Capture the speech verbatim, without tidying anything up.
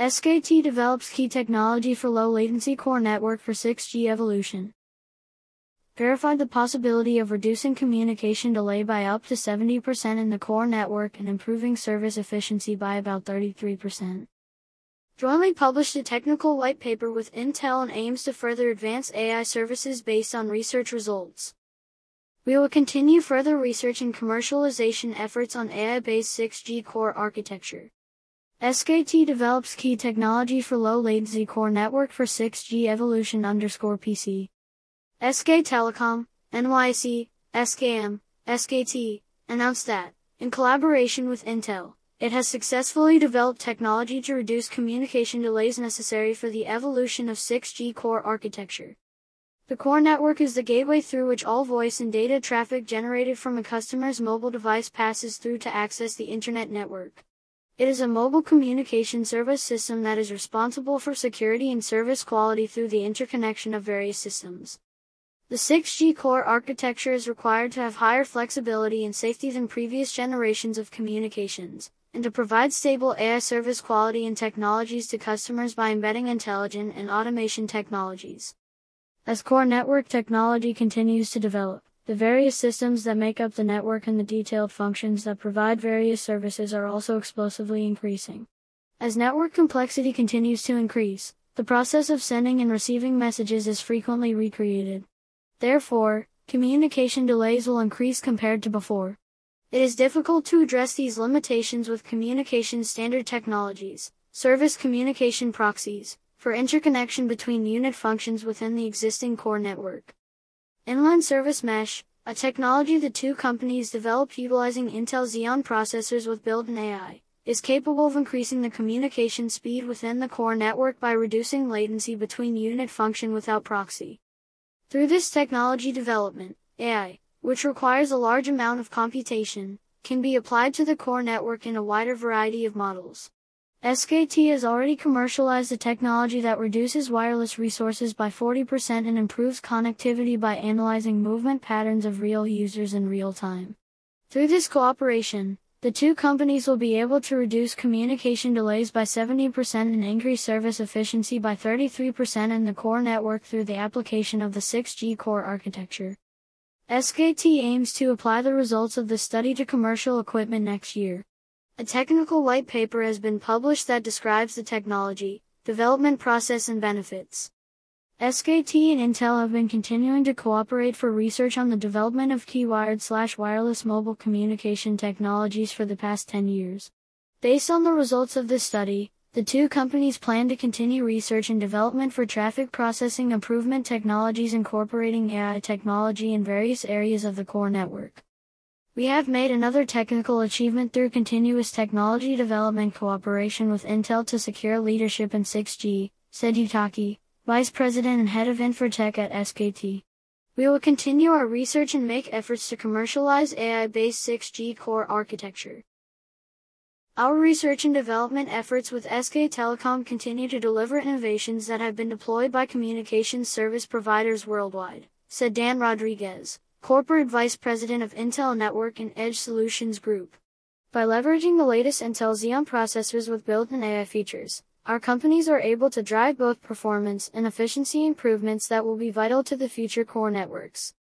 S K T develops key technology for low-latency core network for six G evolution. Verified the possibility of reducing communication delay by up to seventy percent in the core network and improving service efficiency by about thirty-three percent. Jointly published a technical white paper with Intel and aims to further advance A I services based on research results. We will continue further research and commercialization efforts on A I-based six G core architecture. S K T develops key technology for low-latency core network for six G evolution underscore P C. S K Telecom, N Y C, S K M, S K T, announced that, in collaboration with Intel, it has successfully developed technology to reduce communication delays necessary for the evolution of six G core architecture. The core network is the gateway through which all voice and data traffic generated from a customer's mobile device passes through to access the Internet network. It is a mobile communication service system that is responsible for security and service quality through the interconnection of various systems. The six G core architecture is required to have higher flexibility and safety than previous generations of communications, and to provide stable A I service quality and technologies to customers by embedding intelligent and automation technologies. As core network technology continues to develop, the various systems that make up the network and the detailed functions that provide various services are also explosively increasing. As network complexity continues to increase, the process of sending and receiving messages is frequently recreated. Therefore, communication delays will increase compared to before. It is difficult to address these limitations with communication standard technologies, service communication proxies, for interconnection between unit functions within the existing core network. Inline Service Mesh, a technology the two companies developed utilizing Intel Xeon processors with built-in A I, is capable of increasing the communication speed within the core network by reducing latency between unit function without proxy. Through this technology development, A I, which requires a large amount of computation, can be applied to the core network in a wider variety of models. S K T has already commercialized a technology that reduces wireless resources by forty percent and improves connectivity by analyzing movement patterns of real users in real time. Through this cooperation, the two companies will be able to reduce communication delays by seventy percent and increase service efficiency by thirty-three percent in the core network through the application of the six G core architecture. S K T aims to apply the results of the study to commercial equipment next year. A technical white paper has been published that describes the technology, development process and benefits. S K T and Intel have been continuing to cooperate for research on the development of key wired/wireless mobile communication technologies for the past ten years. Based on the results of this study, the two companies plan to continue research and development for traffic processing improvement technologies incorporating A I technology in various areas of the core network. We have made another technical achievement through continuous technology development cooperation with Intel to secure leadership in six G, said Yutaki, Vice President and Head of Infotech at S K T. We will continue our research and make efforts to commercialize A I-based six G core architecture. Our research and development efforts with S K Telecom continue to deliver innovations that have been deployed by communications service providers worldwide, said Dan Rodriguez, Corporate Vice President of Intel Network and Edge Solutions Group. By leveraging the latest Intel Xeon processors with built-in A I features, our companies are able to drive both performance and efficiency improvements that will be vital to the future core networks.